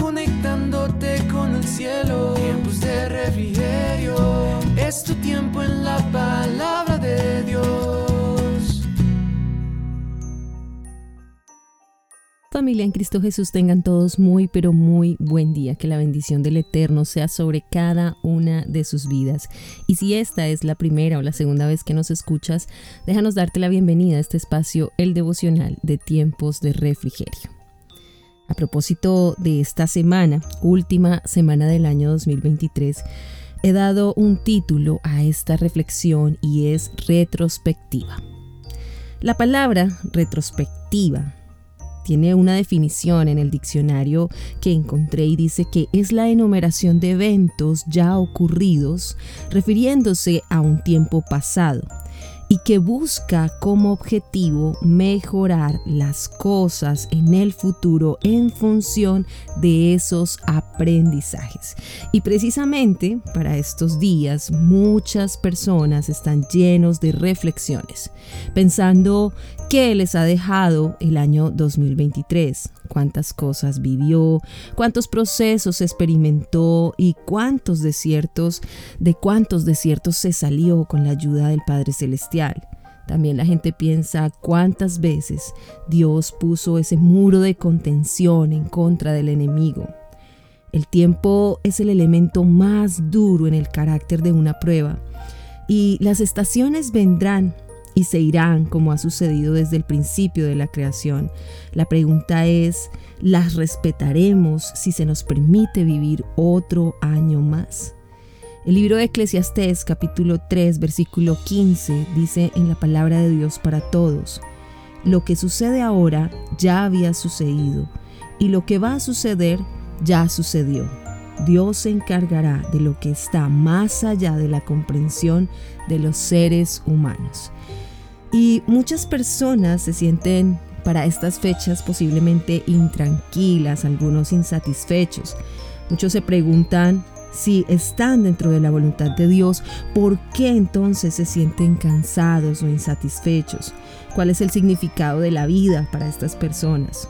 conectándote con el cielo. Tiempos de refrigerio, es tu tiempo en la palabra de Dios. Familia en Cristo Jesús, tengan todos muy pero muy buen día. Que la bendición del Eterno sea sobre cada una de sus vidas. Y si esta es la primera o la segunda vez que nos escuchas, déjanos darte la bienvenida a este espacio, el devocional de Tiempos de Refrigerio. A propósito de esta semana, última semana del año 2023, he dado un título a esta reflexión y es retrospectiva. La palabra retrospectiva tiene una definición en el diccionario que encontré y dice que es la enumeración de eventos ya ocurridos refiriéndose a un tiempo pasado y que busca como objetivo mejorar las cosas en el futuro en función de esos aprendizajes. Y precisamente para estos días muchas personas están llenos de reflexiones, pensando qué les ha dejado el año 2023, cuántas cosas vivió, cuántos procesos experimentó y de cuántos desiertos se salió con la ayuda del Padre Celestial. También la gente piensa cuántas veces Dios puso ese muro de contención en contra del enemigo. El tiempo es el elemento más duro en el carácter de una prueba y las estaciones vendrán y se irán como ha sucedido desde el principio de la creación. La pregunta es, ¿las respetaremos si se nos permite vivir otro año más? El libro de Eclesiastés, capítulo 3, versículo 15, dice en la palabra de Dios para todos: lo que sucede ahora ya había sucedido, y lo que va a suceder ya sucedió. Dios se encargará de lo que está más allá de la comprensión de los seres humanos. Y muchas personas se sienten para estas fechas posiblemente intranquilas, algunos insatisfechos. Muchos se preguntan si están dentro de la voluntad de Dios, ¿por qué entonces se sienten cansados o insatisfechos? ¿Cuál es el significado de la vida para estas personas?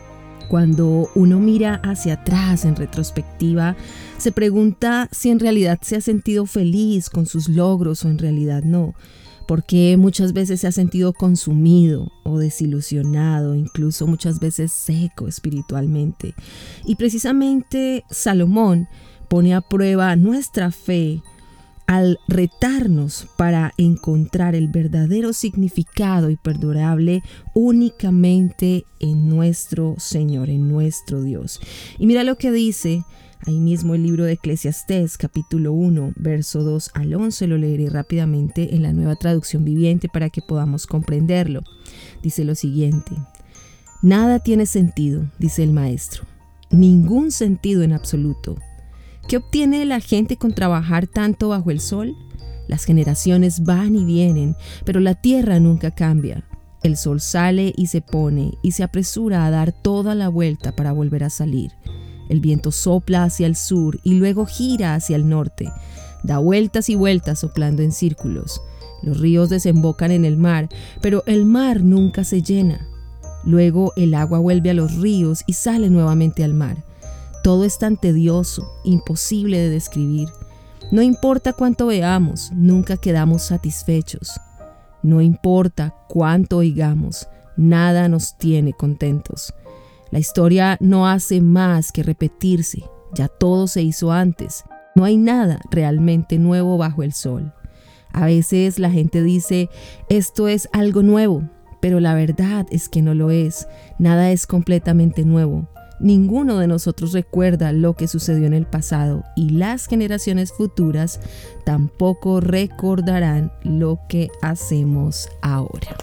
Cuando uno mira hacia atrás en retrospectiva, se pregunta si en realidad se ha sentido feliz con sus logros o en realidad no. Porque muchas veces se ha sentido consumido o desilusionado, incluso muchas veces seco espiritualmente. Y precisamente Salomón pone a prueba nuestra fe al retarnos para encontrar el verdadero significado y perdurable únicamente en nuestro Señor, en nuestro Dios. Y mira lo que dice ahí mismo el libro de Eclesiastés, capítulo 1, verso 2 al 11, lo leeré rápidamente en la Nueva Traducción Viviente para que podamos comprenderlo. Dice lo siguiente: nada tiene sentido, dice el maestro, ningún sentido en absoluto. ¿Qué obtiene la gente con trabajar tanto bajo el sol? Las generaciones van y vienen, pero la tierra nunca cambia. El sol sale y se pone y se apresura a dar toda la vuelta para volver a salir. El viento sopla hacia el sur y luego gira hacia el norte. Da vueltas y vueltas soplando en círculos. Los ríos desembocan en el mar, pero el mar nunca se llena. Luego el agua vuelve a los ríos y sale nuevamente al mar. Todo es tan tedioso, imposible de describir. No importa cuánto veamos, nunca quedamos satisfechos. No importa cuánto oigamos, nada nos tiene contentos. La historia no hace más que repetirse, ya todo se hizo antes. No hay nada realmente nuevo bajo el sol. A veces la gente dice, esto es algo nuevo, pero la verdad es que no lo es. Nada es completamente nuevo. Ninguno de nosotros recuerda lo que sucedió en el pasado y las generaciones futuras tampoco recordarán lo que hacemos ahora.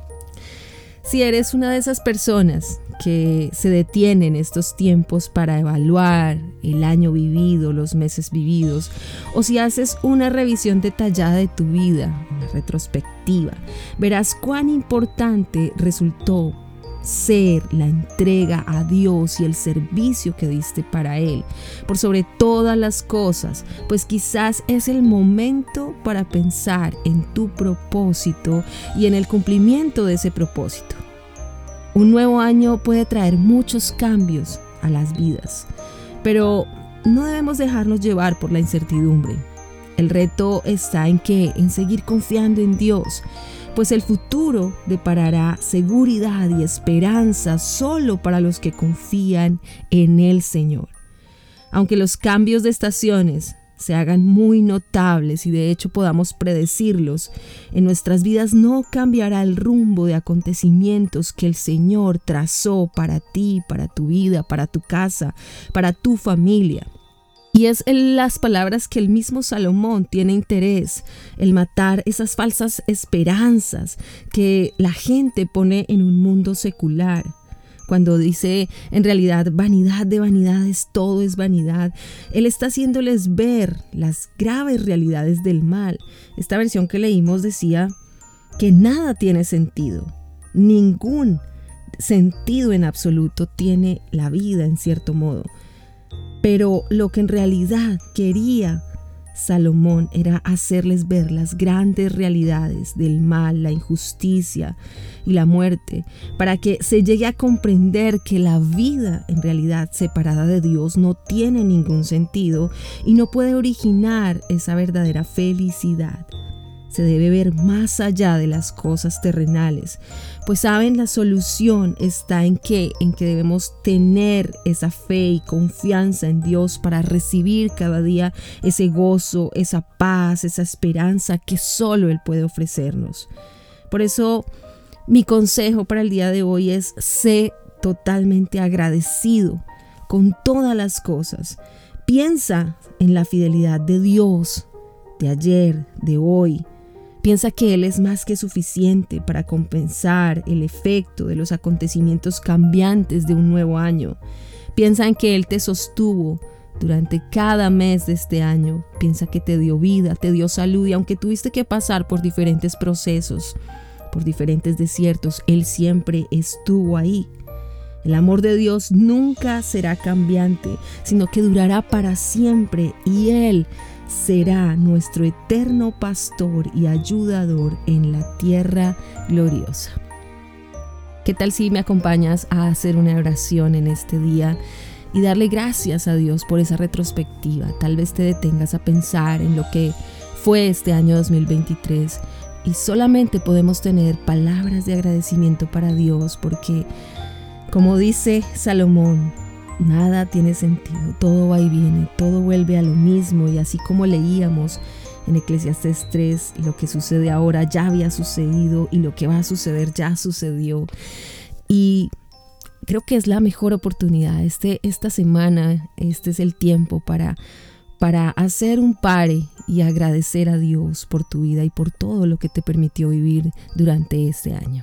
Si eres una de esas personas que se detienen estos tiempos para evaluar el año vivido, los meses vividos, o si haces una revisión detallada de tu vida, una retrospectiva, verás cuán importante resultó ser la entrega a Dios y el servicio que diste para Él, por sobre todas las cosas, pues quizás es el momento para pensar en tu propósito y en el cumplimiento de ese propósito. Un nuevo año puede traer muchos cambios a las vidas, Pero no debemos dejarnos llevar por la incertidumbre. El reto está en seguir confiando en Dios, pues el futuro deparará seguridad y esperanza solo para los que confían en el Señor. Aunque los cambios de estaciones se hagan muy notables y de hecho podamos predecirlos, en nuestras vidas no cambiará el rumbo de acontecimientos que el Señor trazó para ti, para tu vida, para tu casa, para tu familia. Y es en las palabras que el mismo Salomón tiene interés, el matar esas falsas esperanzas que la gente pone en un mundo secular. Cuando dice, en realidad, vanidad de vanidades, todo es vanidad, Él está haciéndoles ver las graves realidades del mal. Esta versión que leímos decía que nada tiene sentido, ningún sentido en absoluto tiene la vida en cierto modo. Pero lo que en realidad quería Salomón era hacerles ver las grandes realidades del mal, la injusticia y la muerte, para que se llegue a comprender que la vida en realidad separada de Dios no tiene ningún sentido y no puede originar esa verdadera felicidad. Se debe ver más allá de las cosas terrenales, pues saben, la solución está en que debemos tener esa fe y confianza en Dios para recibir cada día ese gozo, esa paz, esa esperanza que solo Él puede ofrecernos. Por eso mi consejo para el día de hoy es: sé totalmente agradecido con todas las cosas. Piensa en la fidelidad de Dios, de ayer, de hoy. Piensa que Él es más que suficiente para compensar el efecto de los acontecimientos cambiantes de un nuevo año. Piensa en que Él te sostuvo durante cada mes de este año. Piensa que te dio vida, te dio salud, y aunque tuviste que pasar por diferentes procesos, por diferentes desiertos, Él siempre estuvo ahí. El amor de Dios nunca será cambiante, sino que durará para siempre, y Él será nuestro eterno pastor y ayudador en la tierra gloriosa. ¿Qué tal si me acompañas a hacer una oración en este día y darle gracias a Dios por esa retrospectiva? Tal vez te detengas a pensar en lo que fue este año 2023 y solamente podemos tener palabras de agradecimiento para Dios, porque, como dice Salomón, nada tiene sentido, todo va y viene, todo vuelve a lo mismo, y así como leíamos en Eclesiastés 3, lo que sucede ahora ya había sucedido y lo que va a suceder ya sucedió. Y creo que es la mejor oportunidad esta semana, este es el tiempo para hacer un pare y agradecer a Dios por tu vida y por todo lo que te permitió vivir durante este año.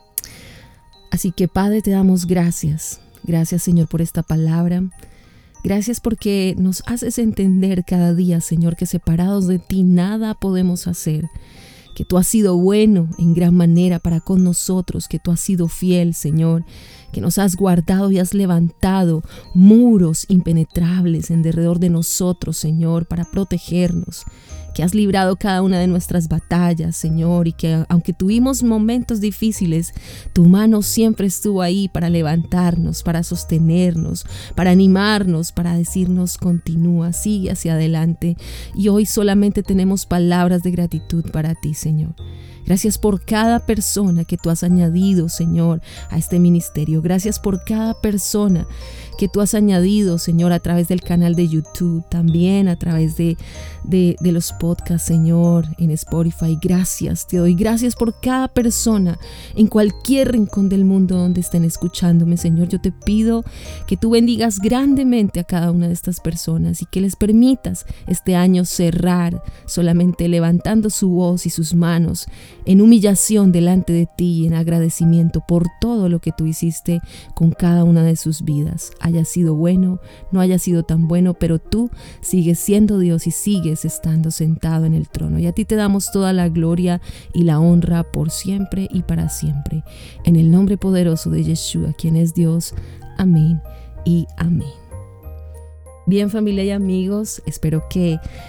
Así que, Padre, te damos gracias. Gracias, Señor, por esta palabra. Gracias porque nos haces entender cada día, Señor, que separados de ti nada podemos hacer. Que tú has sido bueno en gran manera para con nosotros, que tú has sido fiel, Señor, que nos has guardado y has levantado muros impenetrables en derredor de nosotros, Señor, para protegernos, que has librado cada una de nuestras batallas, Señor, y que aunque tuvimos momentos difíciles, tu mano siempre estuvo ahí para levantarnos, para sostenernos, para animarnos, para decirnos: continúa, sigue hacia adelante. Y hoy solamente tenemos palabras de gratitud para ti, Señor. Gracias por cada persona que tú has añadido, Señor, a este ministerio. Gracias por cada persona que tú has añadido, Señor, a través del canal de YouTube, también a través de los podcasts, Señor, en Spotify. Gracias, te doy gracias por cada persona en cualquier rincón del mundo donde estén escuchándome, Señor. Yo te pido que tú bendigas grandemente a cada una de estas personas y que les permitas este año cerrar solamente levantando su voz y sus manos en humillación delante de ti y en agradecimiento por todo lo que tú hiciste con cada una de sus vidas. Haya sido bueno, no haya sido tan bueno, pero tú sigues siendo Dios y sigues estando sentado en el trono. Y a ti te damos toda la gloria y la honra por siempre y para siempre. En el nombre poderoso de Yeshua, quien es Dios. Amén y amén. Bien, familia y amigos, espero que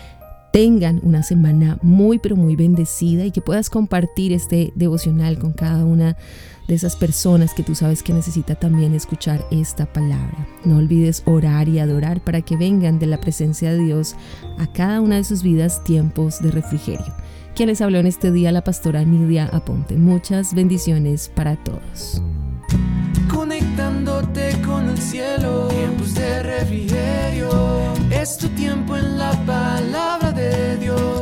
tengan una semana muy pero muy bendecida y que puedas compartir este devocional con cada una de esas personas que tú sabes que necesita también escuchar esta palabra. No olvides orar y adorar para que vengan de la presencia de Dios a cada una de sus vidas tiempos de refrigerio. Quien les habló en este día, la pastora Nidia Aponte. Muchas bendiciones para todos. Conectándote con el cielo, tiempos de refrigerio, es tu tiempo en la palabra de Dios.